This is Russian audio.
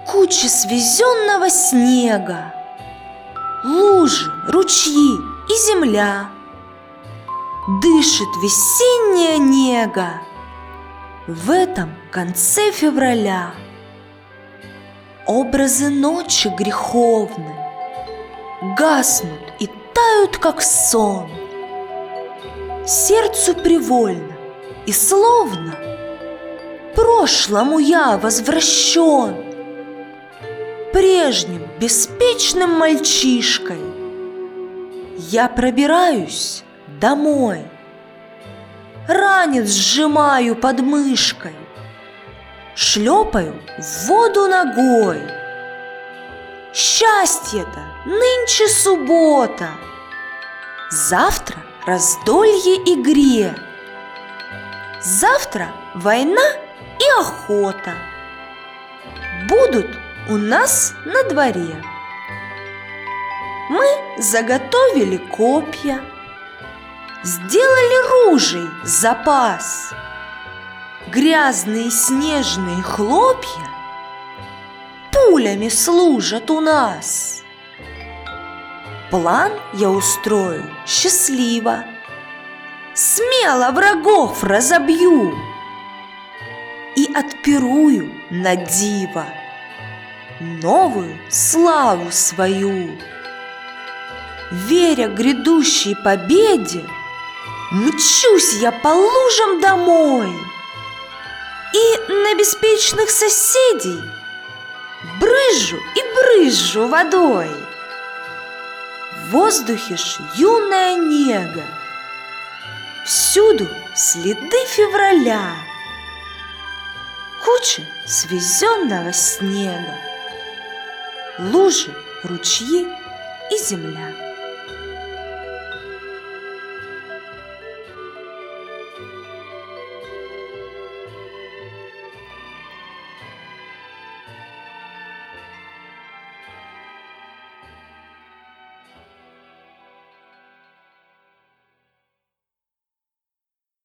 кучи свезенного снега, лужи, ручьи и земля. Дышит весенняя нега в этом конце февраля. Образы ночи греховны гаснут и тают, как сон. Сердцу привольно и словно прошлому я возвращен. Прежним беспечным мальчишкой я пробираюсь домой. Ранец сжимаю под мышкой, шлепаю в воду ногой. Счастье-то нынче суббота, завтра раздолье и грех. Завтра война и охота будут у нас на дворе. Мы заготовили копья, сделали ружей запас. Грязные снежные хлопья пулями служат у нас. План я устрою счастливо, смело врагов разобью и отпирую на диво новую славу свою. Веря грядущей победе, мчусь я по лужам домой и на беспечных соседей брызжу и брызжу водой. В воздухе ж юная нега, всюду следы февраля, кучи свезенного снега, лужи, ручьи и земля.